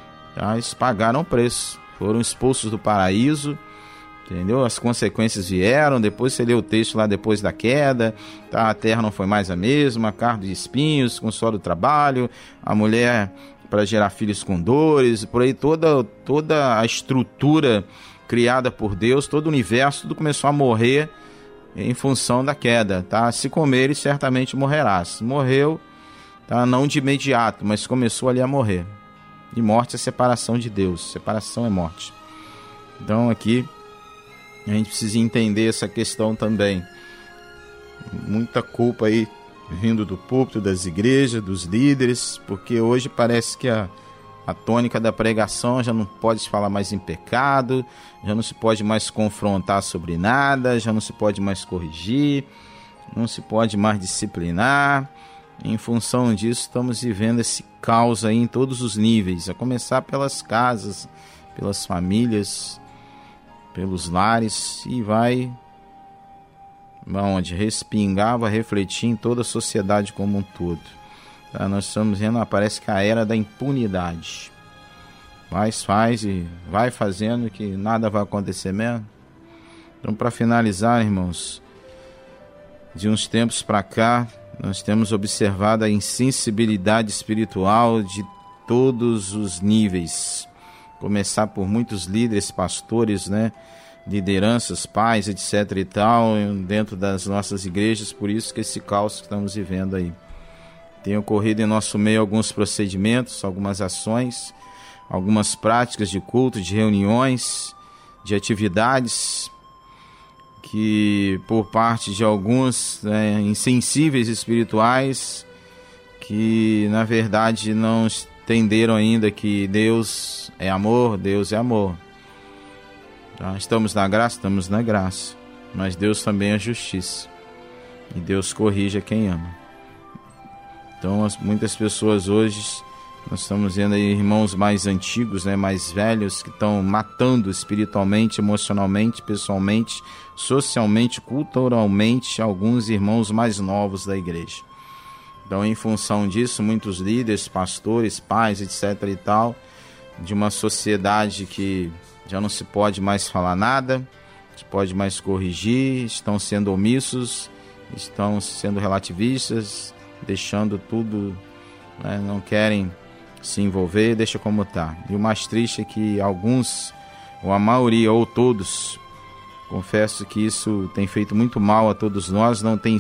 Eles pagaram o preço, foram expulsos do paraíso, entendeu? As consequências vieram. Depois você lê o texto lá depois da queda, a terra não foi mais a mesma, carro de espinhos, com só do trabalho, a mulher para gerar filhos com dores, por aí toda a estrutura criada por Deus, todo o universo, tudo começou a morrer em função da queda, tá? Se comeres, certamente morrerás. Morreu, tá? Não de imediato, mas começou ali a morrer. E morte é separação de Deus, separação é morte. Então aqui a gente precisa entender essa questão também. Muita culpa aí vindo do púlpito, das igrejas, dos líderes, porque hoje parece que a tônica da pregação já não pode se falar mais em pecado, já não se pode mais confrontar sobre nada, já não se pode mais corrigir, não se pode mais disciplinar. Em função disso, estamos vivendo esse caos aí em todos os níveis, a começar pelas casas, pelas famílias, pelos lares, e vai onde respingar, vai refletir em toda a sociedade como um todo. Tá? Nós estamos vendo, parece que a era da impunidade. Faz e vai fazendo que nada vai acontecer mesmo. Então, para finalizar, irmãos, de uns tempos para cá, nós temos observado a insensibilidade espiritual de todos os níveis. Começar por muitos líderes, pastores, né? Lideranças, pais, etc. e tal, dentro das nossas igrejas. Por isso que esse caos que estamos vivendo aí. Tem ocorrido em nosso meio alguns procedimentos, algumas ações, algumas práticas de culto, de reuniões, de atividades que por parte de alguns insensíveis espirituais que na verdade não entenderam ainda que Deus é amor, Deus é amor. Tá? Estamos na graça, mas Deus também é justiça e Deus corrige a quem ama. Então muitas pessoas hoje, nós estamos vendo aí irmãos mais antigos, né, mais velhos, que estão matando espiritualmente, emocionalmente, pessoalmente, socialmente, culturalmente, alguns irmãos mais novos da igreja. Então, em função disso, muitos líderes, pastores, pais, etc. e tal, de uma sociedade que já não se pode mais falar nada, não se pode mais corrigir, estão sendo omissos, estão sendo relativistas, deixando tudo, né, não querem se envolver, deixa como está. E o mais triste é que alguns, ou a maioria, ou todos, confesso que isso tem feito muito mal a todos nós, não tem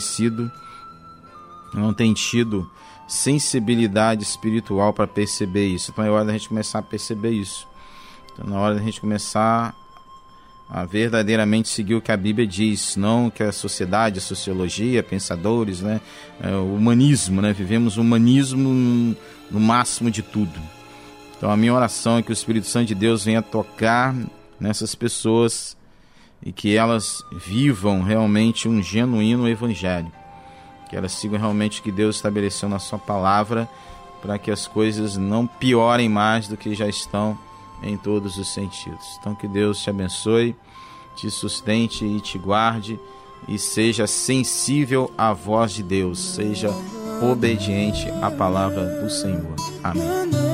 tido sensibilidade espiritual para perceber isso. Então é hora da gente começar a perceber isso. Então é hora da gente começar a verdadeiramente seguir o que a Bíblia diz, não que a sociedade, a sociologia, pensadores, né, o humanismo, né, vivemos o humanismo no máximo de tudo. Então a minha oração é que o Espírito Santo de Deus venha tocar nessas pessoas e que elas vivam realmente um genuíno evangelho, que elas sigam realmente o que Deus estabeleceu na sua palavra, para que as coisas não piorem mais do que já estão em todos os sentidos. Então que Deus te abençoe, te sustente e te guarde, e seja sensível à voz de Deus, seja obediente à palavra do Senhor. Amém.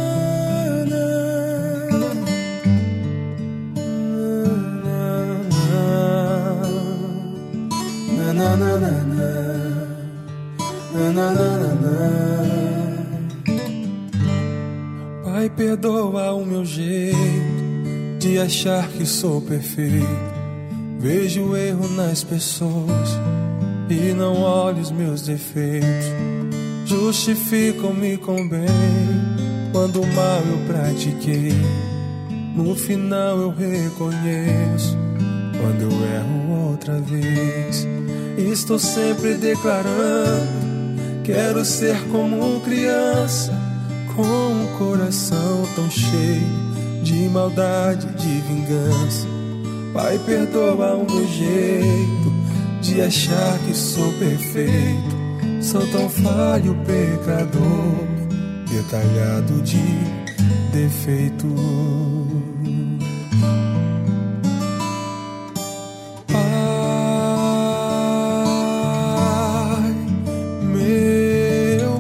Pai, perdoa o meu jeito de achar que sou perfeito. Vejo o erro nas pessoas e não olho os meus defeitos. Justifico-me com bem quando o mal eu pratiquei. No final eu reconheço quando eu erro outra vez. Estou sempre declarando, quero ser como criança, com um coração tão cheio de maldade, de vingança. Pai, perdoa o meu jeito de achar que sou perfeito. Sou tão falho, pecador, detalhado de defeito. Pai, meu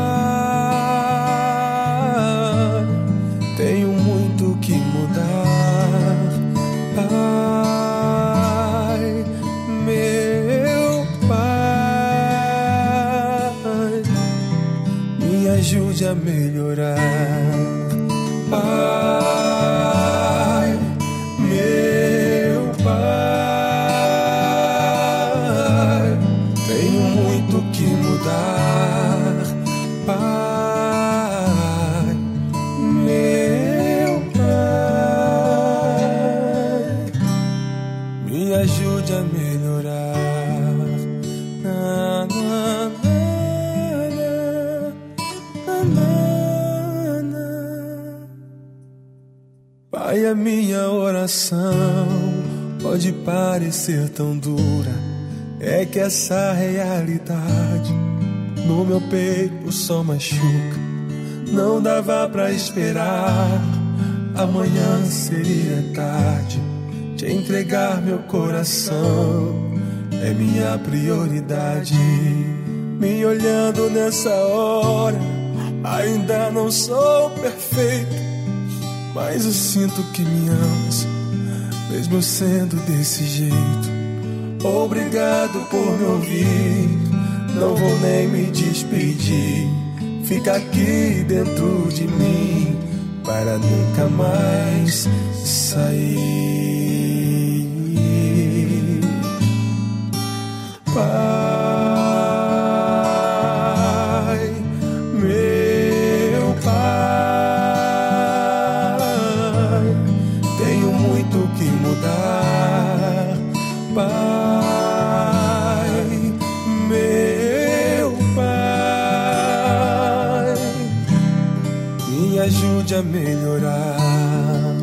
Pai, tenho muito que mudar. Pai, meu Pai, me ajude a melhorar. Pai, meu Pai, tenho muito que mudar. Pai, meu Pai, me ajude a melhorar. Na, na, na, na, na. Pai, a minha oração pode parecer tão dura, é que essa realidade no meu peito só machuca. Não dava pra esperar, amanhã seria tarde. Te entregar meu coração é minha prioridade. Me olhando nessa hora, Ainda não sou perfeito, mas eu sinto que me amas, mesmo sendo desse jeito. Obrigado por me ouvir, não vou nem me despedir. Fica aqui dentro de mim, para nunca mais sair. Pai, meu Pai, tenho muito que mudar. Pai, meu Pai, me ajude a melhorar.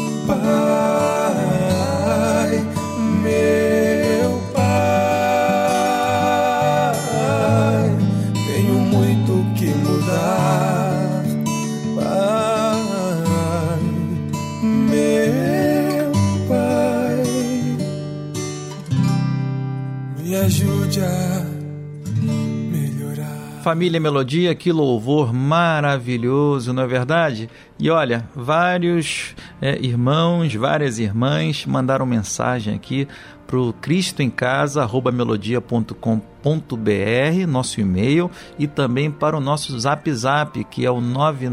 Pai, meu Pai, tenho muito que mudar. Pai, meu Pai, me ajude a melhorar. Família Melodia, que louvor maravilhoso, não é verdade? E olha, vários irmãos, várias irmãs mandaram mensagem aqui para o cristoemcasa@melodia.com.br, nosso e-mail, e também para o nosso Zap, que é o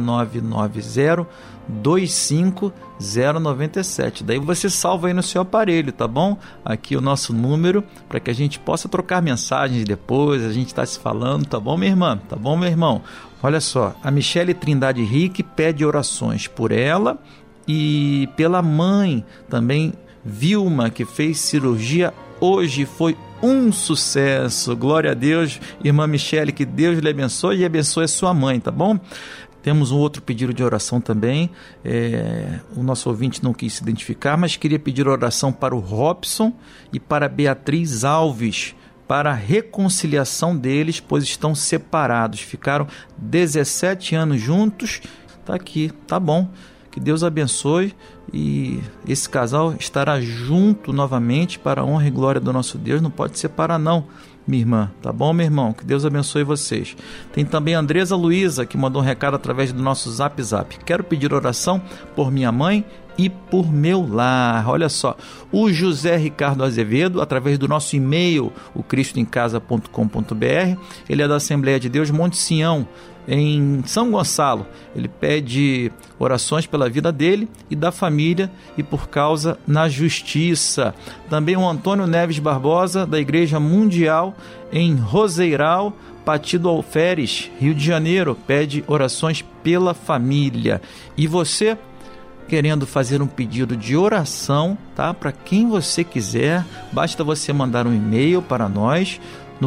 99990-25097. Daí você salva aí no seu aparelho, tá bom? Aqui o nosso número, para que a gente possa trocar mensagens depois, a gente está se falando, tá bom, minha irmã? Tá bom, meu irmão? Olha só, a Michele Trindade Henrique pede orações por ela e pela mãe também, Vilma, que fez cirurgia hoje, foi um sucesso. Glória a Deus, irmã Michele, que Deus lhe abençoe e abençoe a sua mãe, tá bom? Temos um outro pedido de oração também. O nosso ouvinte não quis se identificar, mas queria pedir oração para o Robson e para a Beatriz Alves, para a reconciliação deles, pois estão separados. Ficaram 17 anos juntos. Tá aqui, tá bom. Que Deus abençoe e esse casal estará junto novamente para a honra e glória do nosso Deus. Não pode separar não, minha irmã. Tá bom, meu irmão? Que Deus abençoe vocês. Tem também a Andresa Luiza, que mandou um recado através do nosso Zap. Quero pedir oração por minha mãe e por meu lar. Olha só, o José Ricardo Azevedo, através do nosso e-mail, o cristoemcasa.com.br, ele é da Assembleia de Deus Monte Sião, em São Gonçalo. Ele pede orações pela vida dele e da família e por causa na justiça. Também o Antônio Neves Barbosa, da Igreja Mundial em Roseiral, Partido Alferes, Rio de Janeiro, pede orações pela família. E você, querendo fazer um pedido de oração, tá? Para quem você quiser, basta você mandar um e-mail para nós no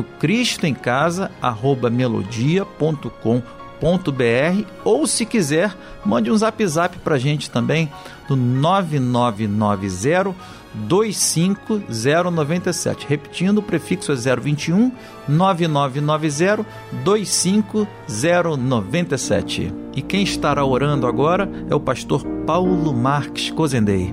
cristoemcasa@melodia.com.br, ou se quiser, mande um zap para a gente também no 9990-25097. Repetindo, o prefixo é 021 9990-25097. E quem estará orando agora é o pastor Paulo Marques Cozendei.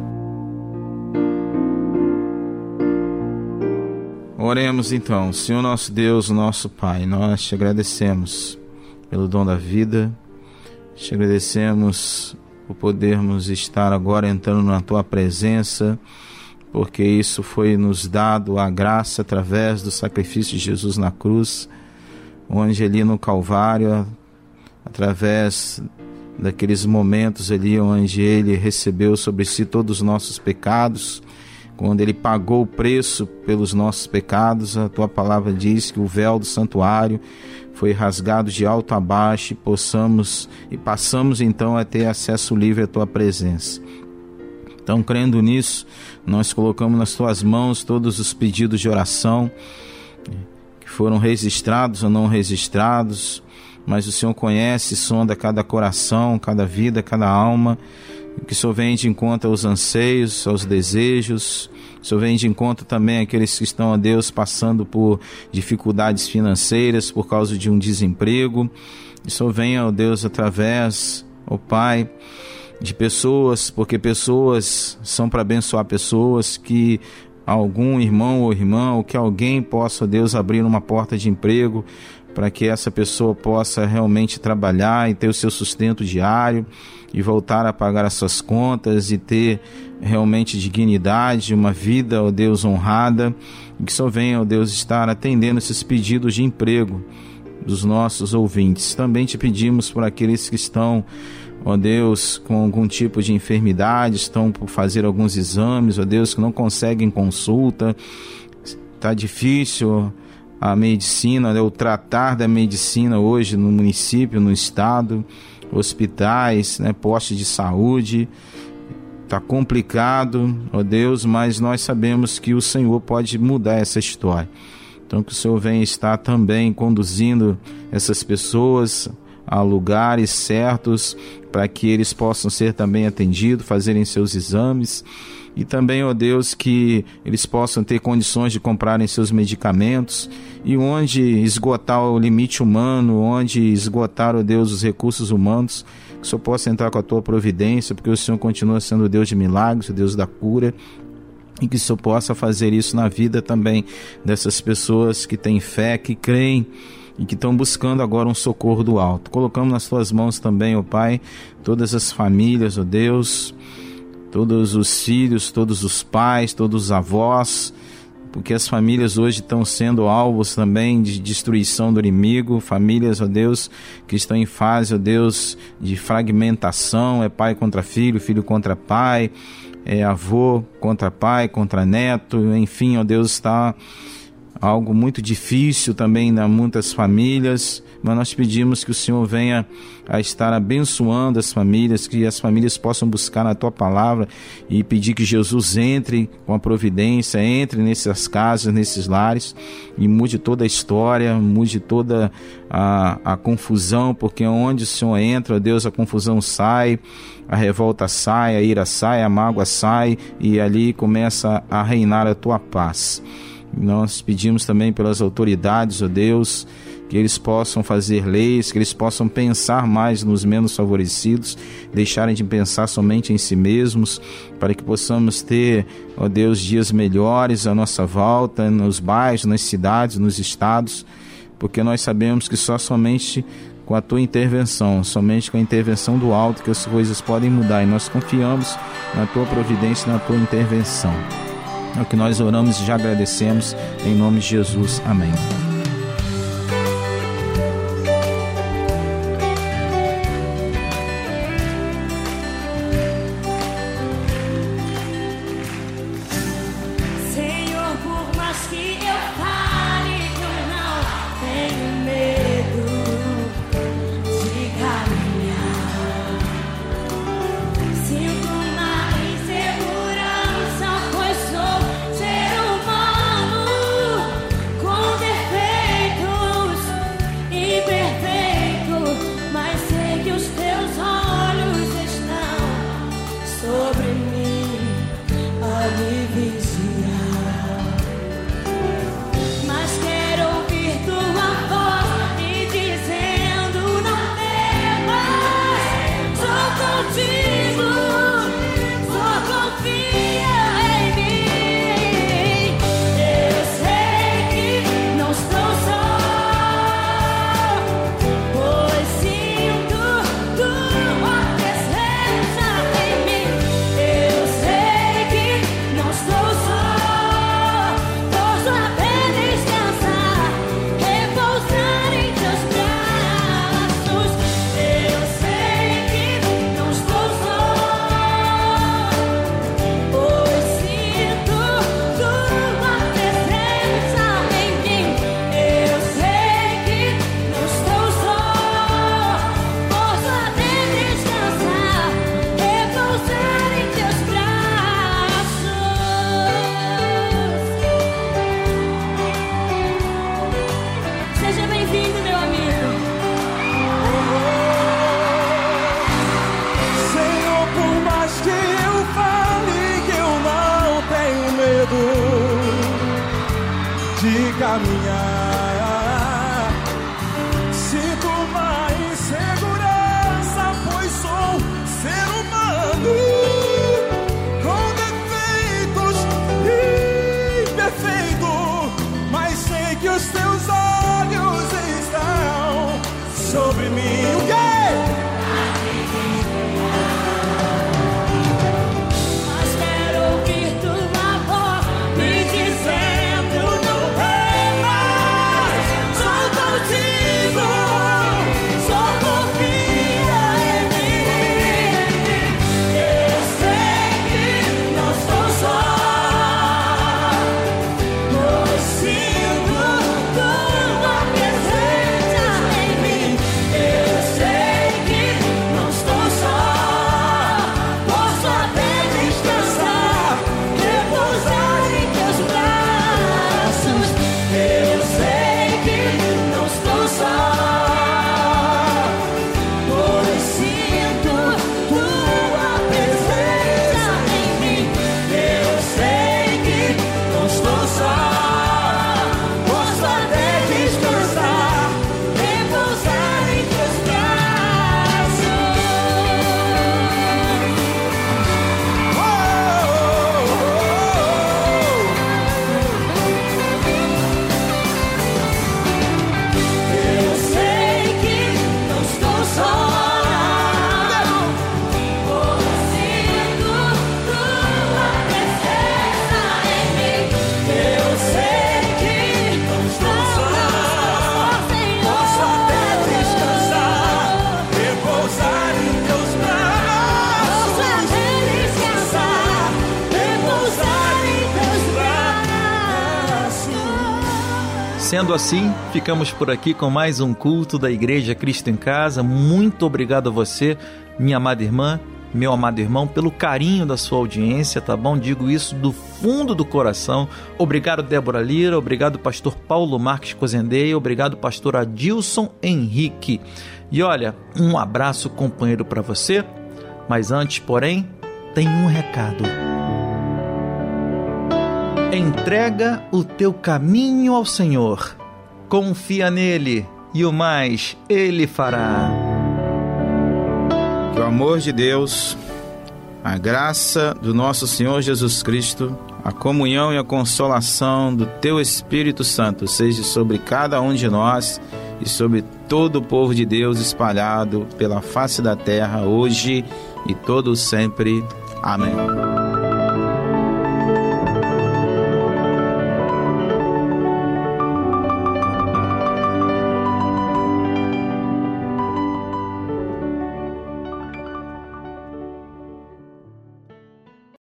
Oremos então. Senhor nosso Deus, nosso Pai, nós te agradecemos pelo dom da vida, te agradecemos por podermos estar agora entrando na Tua presença, porque isso foi nos dado a graça através do sacrifício de Jesus na cruz, onde ali no Calvário, através daqueles momentos ali onde Ele recebeu sobre si todos os nossos pecados, quando Ele pagou o preço pelos nossos pecados, a Tua palavra diz que o véu do santuário foi rasgado de alto a baixo e passamos então a ter acesso livre à Tua presença. Então, crendo nisso, nós colocamos nas Tuas mãos todos os pedidos de oração que foram registrados ou não registrados, mas o Senhor conhece e sonda cada coração, cada vida, cada alma, que o Senhor vem de encontro aos anseios, aos desejos. O Senhor vem de encontro também àqueles que estão, ó Deus, passando por dificuldades financeiras por causa de um desemprego. O Senhor vem, ó Deus, através, ó Pai, de pessoas, porque pessoas são para abençoar pessoas, que algum irmão ou irmã, ou que alguém possa, Deus, abrir uma porta de emprego para que essa pessoa possa realmente trabalhar e ter o seu sustento diário e voltar a pagar as suas contas e ter realmente dignidade, uma vida, ó Deus, honrada, e que só venha, ó Deus, estar atendendo esses pedidos de emprego dos nossos ouvintes. Também te pedimos por aqueles que estão, ó Deus, com algum tipo de enfermidade, estão por fazer alguns exames, ó Deus, que não conseguem consulta, está difícil a medicina, o tratar da medicina hoje no município, no estado, hospitais, postos de saúde, está complicado, ó Deus, mas nós sabemos que o Senhor pode mudar essa história. Então que o Senhor venha estar também conduzindo essas pessoas a lugares certos para que eles possam ser também atendidos, fazerem seus exames, e também, ó Deus, que eles possam ter condições de comprarem seus medicamentos, e onde esgotar o limite humano, onde esgotar, ó Deus, os recursos humanos, que o Senhor possa entrar com a tua providência, porque o Senhor continua sendo o Deus de milagres, o Deus da cura, e que o Senhor possa fazer isso na vida também dessas pessoas que têm fé, que creem e que estão buscando agora um socorro do alto. Colocamos nas tuas mãos também, ó Pai, todas as famílias, ó Deus, todos os filhos, todos os pais, todos os avós, porque as famílias hoje estão sendo alvos também de destruição do inimigo, famílias, ó Deus, que estão em fase, ó Deus, de fragmentação, pai contra filho, filho contra pai, avô contra pai, contra neto, enfim, ó Deus, está algo muito difícil também em muitas famílias, mas nós pedimos que o Senhor venha a estar abençoando as famílias, que as famílias possam buscar na Tua Palavra e pedir que Jesus entre com a providência, entre nessas casas, nesses lares e mude toda a história, mude toda a confusão, porque onde o Senhor entra, ó Deus, a confusão sai, a revolta sai, a ira sai, a mágoa sai e ali começa a reinar a Tua paz. Nós pedimos também pelas autoridades, ó Deus, que eles possam fazer leis, que eles possam pensar mais nos menos favorecidos, deixarem de pensar somente em si mesmos, para que possamos ter, ó Deus, dias melhores à nossa volta, nos bairros, nas cidades, nos estados, porque nós sabemos que somente com a Tua intervenção, somente com a intervenção do alto que as coisas podem mudar, e nós confiamos na Tua providência e na Tua intervenção. É o que nós oramos e já agradecemos, em nome de Jesus. Amém. Senhor, por mais que eu fale, eu não tenho medo de caminhar. Sinto uma insegurança, pois sou ser humano com defeitos, imperfeito, mas sei que os Teus olhos estão sobre mim a me vigiar. Mas quero ouvir Tua voz me dizendo: não temas, sou contigo, só confia em mim. Eu sei que não estou só, pois sinto Tua presença em mim. Eu sei que não estou só, posso até descansar, repousar em Teus braços. Eu sei que não estou só, pois sinto Tua presença em mim. Eu sei que não estou só, posso até descansar, repousar em Teus braços. Seja bem-vindo, meu amigo. Senhor, por mais que eu fale que eu não tenho medo de caminhar, sinto uma insegurança, pois sou ser humano com defeitos perfeito, mas sei que os teus olhos estão sobre mim. O quê? Mas quero ouvir tua voz me dizendo: não temas, sou contigo, só confia em mim. Eu sei que não estou só, pois sinto tua presença em mim. Eu sei que não estou só, posso até descansar, repousar em teus braços. Eu sei que não estou só, pois sinto tua presença em mim. Eu sei que não estou só, posso até descansar, repousar em teus braços. Eu sei que não estou só, pois sinto tua presença em mim. Eu sei que não estou só, posso até descansar, Repousar em teus braços. posso até descansar, repousar em teus braços. Sendo assim, ficamos por aqui com mais um culto da Igreja Cristo em Casa. Muito obrigado a você, minha amada irmã, meu amado irmão, pelo carinho da sua audiência, tá bom? Digo isso do fundo do coração. Obrigado, Débora Lira. Obrigado, pastor Paulo Marques Cozendeia. Obrigado, pastor Adilson Henrique. E olha, um abraço, companheiro, para você. Mas antes, porém, tem um recado. Entrega o teu caminho ao Senhor. Confia nele e o mais ele fará. Que o amor de Deus, a graça do nosso Senhor Jesus Cristo, a comunhão e a consolação do Teu Espírito Santo seja sobre cada um de nós e sobre todo o povo de Deus espalhado pela face da terra, hoje e todo sempre. Amém.